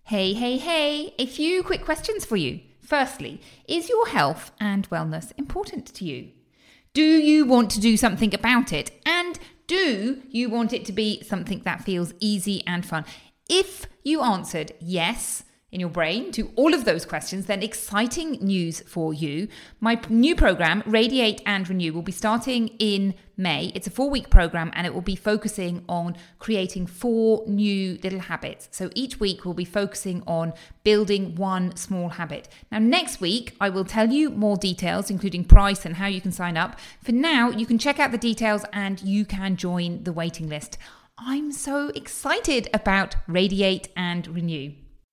Hey, hey, hey, a few quick questions for you. Firstly, is your health and wellness important to you? Do you want to do something about it? And do you want it to be something that feels easy and fun? If you answered yes in your brain to all of those questions, then exciting news for you. My new program, Radiate and Renew, will be starting in May. It's a 4-week program and it will be focusing on creating 4 new little habits. So each week we'll be focusing on building one small habit. Now next week I will tell you more details, including price and how you can sign up. For now, you can check out the details and you can join the waiting list. I'm so excited about Radiate and Renew.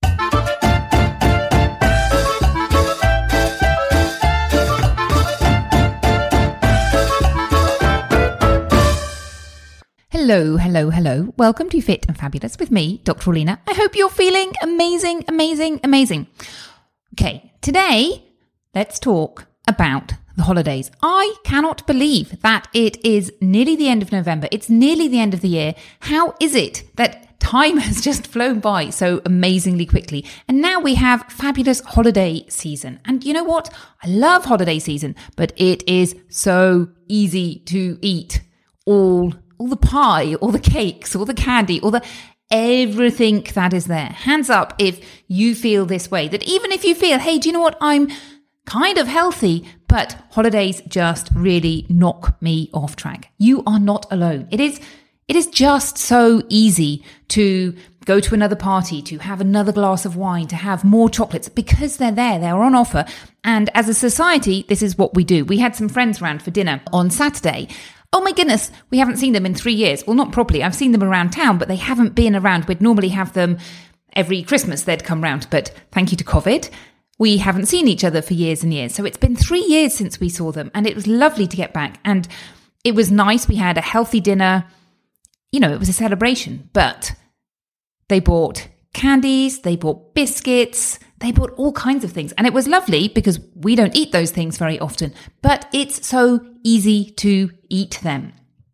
Hello, hello, hello. Welcome to Fit and Fabulous with me, Dr. Alina. I hope you're feeling amazing, amazing, amazing. Okay, today, let's talk about the holidays. I cannot believe that it is nearly the end of November. It's nearly the end of the year. How is it that time has just flown by so amazingly quickly? And now we have fabulous holiday season. And you know what? I love holiday season, but it is so easy to eat all the pie, all the cakes, all the candy, all the everything that is there. Hands up if you feel this way, that even if you feel, hey, do you know what? I'm kind of healthy, but holidays just really knock me off track. You are not alone. It is just so easy to go to another party, to have another glass of wine, to have more chocolates because they're there, they're on offer. And as a society, this is what we do. We had some friends round for dinner on Saturday. Oh my goodness, we haven't seen them in 3 years. Well, not properly. I've seen them around town, but they haven't been around. We'd normally have them every Christmas. They'd come round, but thank you to COVID, we haven't seen each other for years and years. So it's been 3 years since we saw them, and it was lovely to get back. And it was nice. We had a healthy dinner. You know, it was a celebration, but they bought candies, they bought biscuits, they bought all kinds of things. And it was lovely because we don't eat those things very often, but it's so easy to eat them.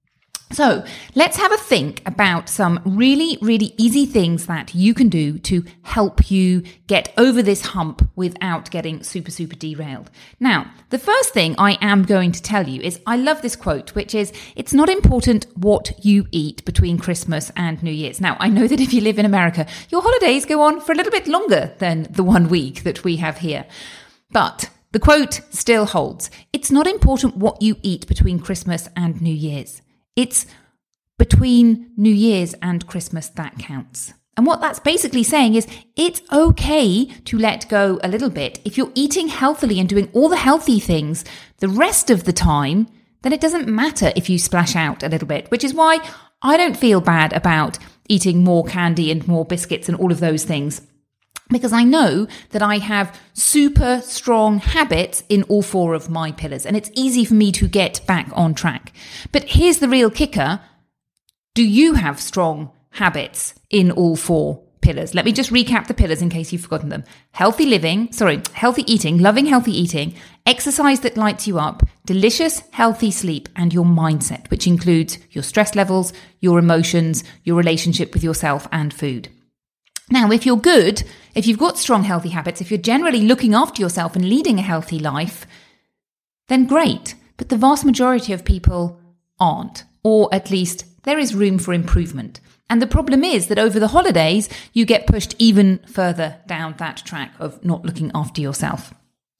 So let's have a think about some really, really easy things that you can do to help you get over this hump without getting super, super derailed. Now, the first thing I am going to tell you is I love this quote, which is, it's not important what you eat between Christmas and New Year's. Now, I know that if you live in America, your holidays go on for a little bit longer than the 1 week that we have here. But the quote still holds. It's not important what you eat between Christmas and New Year's. It's between New Year's and Christmas that counts. And what that's basically saying is it's okay to let go a little bit. If you're eating healthily and doing all the healthy things the rest of the time, then it doesn't matter if you splash out a little bit, which is why I don't feel bad about eating more candy and more biscuits and all of those things. Because I know that I have super strong habits in all 4 of my pillars, and it's easy for me to get back on track. But here's the real kicker. Do you have strong habits in all 4 pillars? Let me just recap the pillars in case you've forgotten them. Healthy eating, loving healthy eating, exercise that lights you up, delicious, healthy sleep, and your mindset, which includes your stress levels, your emotions, your relationship with yourself and food. Now, if you're good, if you've got strong, healthy habits, if you're generally looking after yourself and leading a healthy life, then great. But the vast majority of people aren't, or at least there is room for improvement. And the problem is that over the holidays, you get pushed even further down that track of not looking after yourself.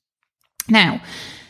Now,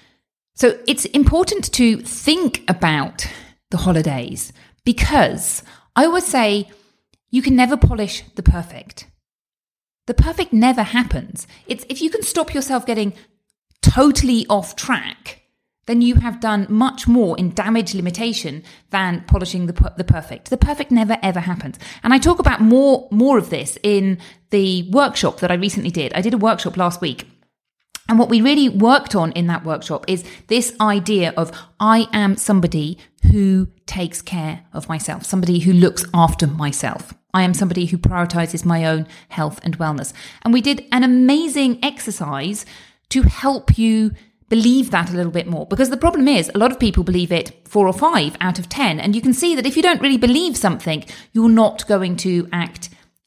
so it's important to think about the holidays because I always say you can never polish the perfect. The perfect never happens. It's if you can stop yourself getting totally off track, then you have done much more in damage limitation than polishing the perfect. The perfect never, ever happens. And I talk about more of this in the workshop that I recently did. I did a workshop last week. And what we really worked on in that workshop is this idea of I am somebody who takes care of myself, somebody who looks after myself. I am somebody who prioritizes my own health and wellness. And we did an amazing exercise to help you believe that a little bit more. Because the problem is a lot of people believe it 4 or 5 out of 10. And you can see that if you don't really believe something, you're not going to act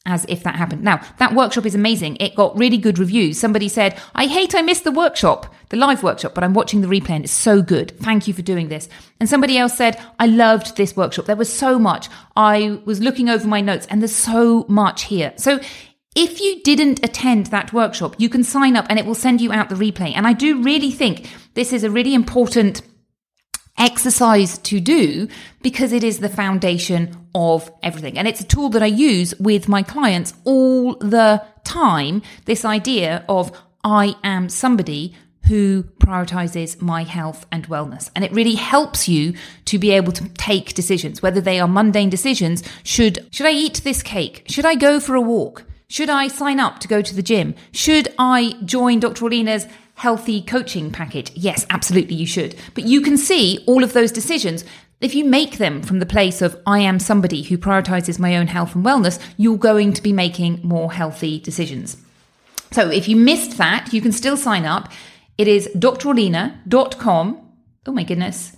as if that happened. Now, that workshop is amazing. It got really good reviews. Somebody said, I missed the workshop, the live workshop, but I'm watching the replay and it's so good. Thank you for doing this. And somebody else said, I loved this workshop. There was so much. I was looking over my notes and there's so much here. So if you didn't attend that workshop, you can sign up and it will send you out the replay. And I do really think this is a really important exercise to do because it is the foundation of everything. And it's a tool that I use with my clients all the time. This idea of I am somebody who prioritizes my health and wellness. And it really helps you to be able to take decisions, whether they are mundane decisions. Should I eat this cake? Should I go for a walk? Should I sign up to go to the gym? Should I join Dr. Orlina's healthy coaching package? Yes, absolutely you should. But you can see all of those decisions. If you make them from the place of I am somebody who prioritizes my own health and wellness, you're going to be making more healthy decisions. So if you missed that, you can still sign up. It is drorlina.com. Oh my goodness.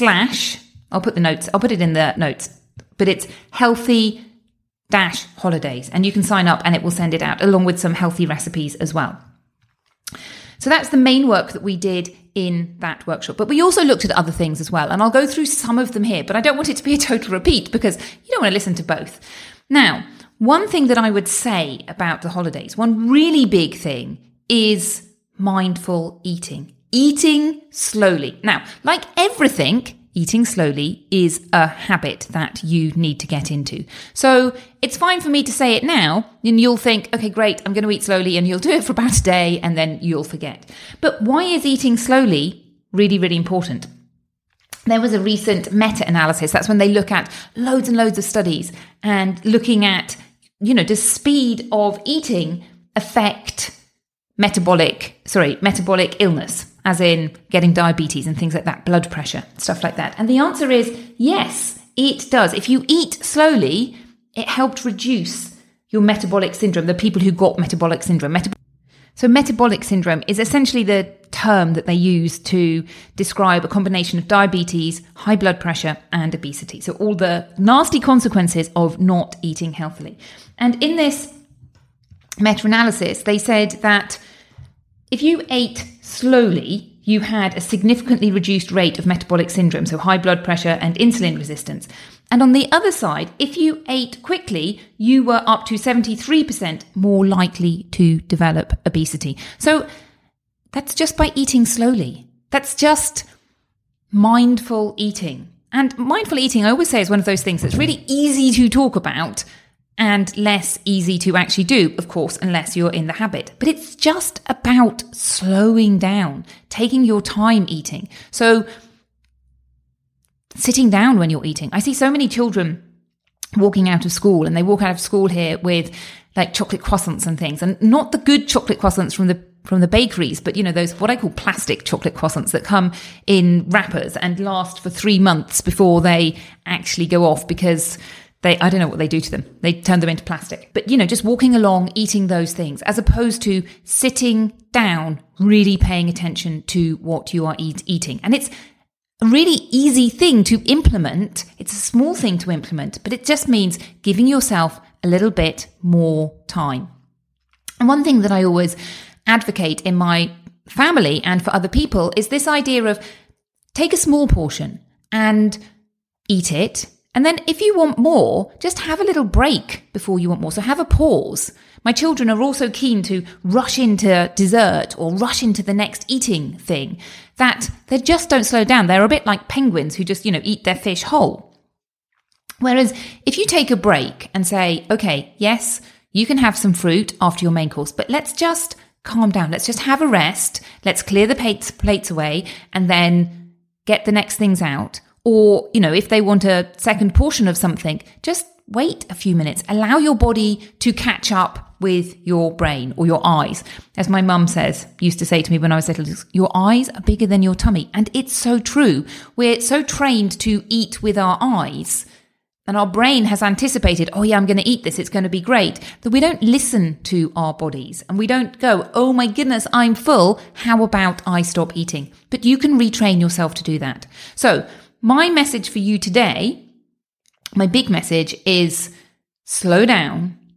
/ I'll put it in the notes, but it's healthy-holidays. And you can sign up and it will send it out along with some healthy recipes as well. So that's the main work that we did in that workshop. But we also looked at other things as well. And I'll go through some of them here, but I don't want it to be a total repeat because you don't want to listen to both. Now, one thing that I would say about the holidays, one really big thing is mindful eating. Eating slowly. Now, like everything, eating slowly is a habit that you need to get into. So it's fine for me to say it now and you'll think, okay, great, I'm going to eat slowly, and you'll do it for about a day and then you'll forget. But why is eating slowly really, really important? There was a recent meta-analysis. That's when they look at loads and loads of studies and looking at, does speed of eating affect metabolic illness, as in getting diabetes and things like that, blood pressure, stuff like that. And the answer is yes, it does. If you eat slowly, it helped reduce your metabolic syndrome, the people who got metabolic syndrome. So metabolic syndrome is essentially the term that they use to describe a combination of diabetes, high blood pressure, and obesity. So all the nasty consequences of not eating healthily. And in this meta-analysis, they said that if you ate slowly, you had a significantly reduced rate of metabolic syndrome, so high blood pressure and insulin resistance. And on the other side, if you ate quickly, you were up to 73% more likely to develop obesity. So that's just by eating slowly. That's just mindful eating. And mindful eating, I always say, is one of those things that's really easy to talk about and less easy to actually do, of course, unless you're in the habit. But it's just about slowing down, taking your time eating. So sitting down when you're eating. I see so many children walking out of school, and they walk out of school here with like chocolate croissants and things, and not the good chocolate croissants from the bakeries, but those what I call plastic chocolate croissants that come in wrappers and last for 3 months before they actually go off because I don't know what they do to them. They turn them into plastic. But, just walking along, eating those things, as opposed to sitting down, really paying attention to what you are eating. And it's a really easy thing to implement. It's a small thing to implement, but it just means giving yourself a little bit more time. And one thing that I always advocate in my family and for other people is this idea of take a small portion and eat it. And then if you want more, just have a little break before you want more. So have a pause. My children are also keen to rush into dessert or rush into the next eating thing, that they just don't slow down. They're a bit like penguins who just, eat their fish whole. Whereas if you take a break and say, okay, yes, you can have some fruit after your main course, but let's just calm down. Let's just have a rest. Let's clear the plates away and then get the next things out. Or, if they want a second portion of something, just wait a few minutes. Allow your body to catch up with your brain or your eyes. As my mum used to say to me when I was little, your eyes are bigger than your tummy. And it's so true. We're so trained to eat with our eyes. And our brain has anticipated, oh yeah, I'm going to eat this, it's going to be great, that we don't listen to our bodies. And we don't go, oh my goodness, I'm full. How about I stop eating? But you can retrain yourself to do that. So my message for you today, my big message is slow down,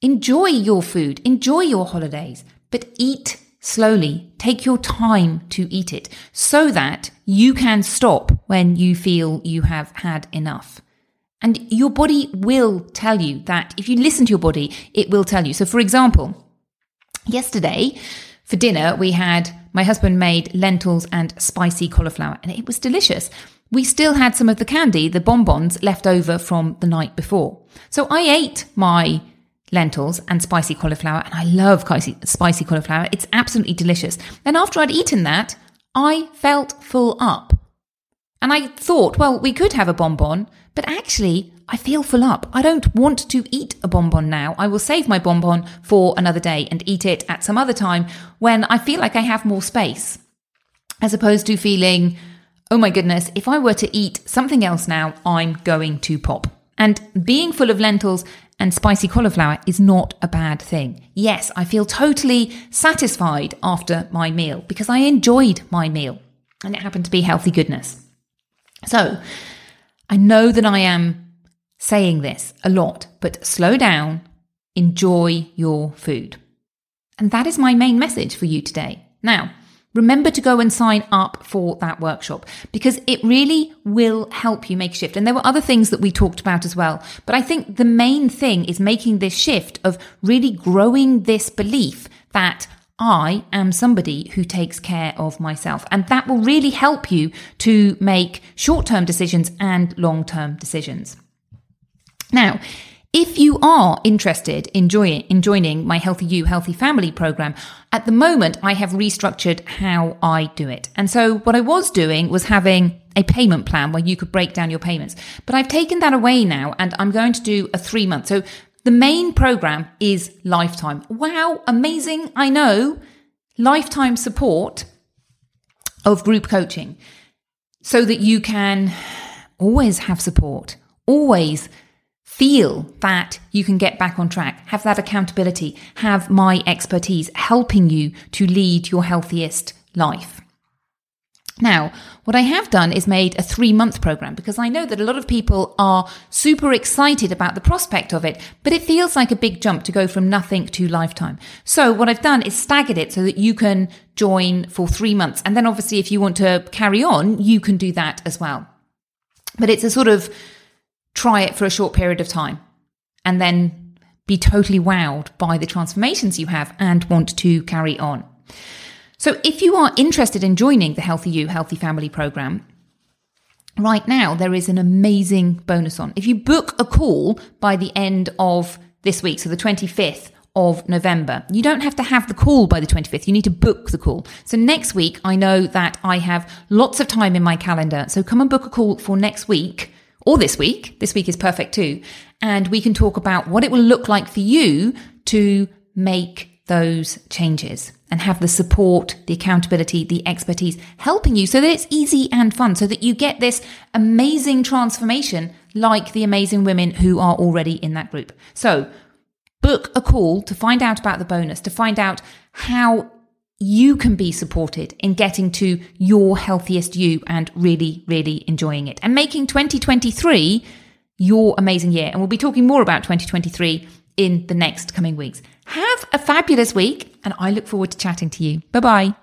Enjoy your food, enjoy your holidays, but eat slowly. Take your time to eat it so that you can stop when you feel you have had enough. And your body will tell you that. If you listen to your body, it will tell you. So for example, yesterday for dinner, my husband made lentils and spicy cauliflower, and it was delicious. We still had some of the candy, the bonbons, left over from the night before. So I ate my lentils and spicy cauliflower, and I love spicy cauliflower. It's absolutely delicious. And after I'd eaten that, I felt full up. And I thought, well, we could have a bonbon, but actually I feel full up. I don't want to eat a bonbon now. I will save my bonbon for another day and eat it at some other time when I feel like I have more space, as opposed to feeling, oh my goodness, if I were to eat something else now, I'm going to pop. And being full of lentils and spicy cauliflower is not a bad thing. Yes, I feel totally satisfied after my meal because I enjoyed my meal and it happened to be healthy goodness. So I know that I am saying this a lot, but slow down, enjoy your food. And that is my main message for you today. Now, remember to go and sign up for that workshop because it really will help you make a shift. And there were other things that we talked about as well. But I think the main thing is making this shift of really growing this belief that I am somebody who takes care of myself. And that will really help you to make short-term decisions and long-term decisions. Now, if you are interested in joining my Healthy You, Healthy Family program, at the moment, I have restructured how I do it. And so what I was doing was having a payment plan where you could break down your payments. But I've taken that away now and I'm going to do a 3-month. So the main program is lifetime. Wow, amazing. I know. Lifetime support of group coaching so that you can always have support, always feel that you can get back on track, have that accountability, have my expertise helping you to lead your healthiest life. Now, what I have done is made a 3-month program because I know that a lot of people are super excited about the prospect of it, but it feels like a big jump to go from nothing to lifetime. So what I've done is staggered it so that you can join for 3 months. And then obviously if you want to carry on, you can do that as well. But it's a sort of try it for a short period of time and then be totally wowed by the transformations you have and want to carry on. So if you are interested in joining the Healthy You, Healthy Family program, right now there is an amazing bonus on. If you book a call by the end of this week, so the 25th of November, you don't have to have the call by the 25th. You need to book the call. So next week, I know that I have lots of time in my calendar. So come and book a call for next week or this week. This week is perfect too. And we can talk about what it will look like for you to make those changes and have the support, the accountability, the expertise helping you so that it's easy and fun, so that you get this amazing transformation like the amazing women who are already in that group. So book a call to find out about the bonus, to find out how you can be supported in getting to your healthiest you and really, really enjoying it and making 2023 your amazing year. And we'll be talking more about 2023 in the next coming weeks. Have a fabulous week, and I look forward to chatting to you. Bye-bye.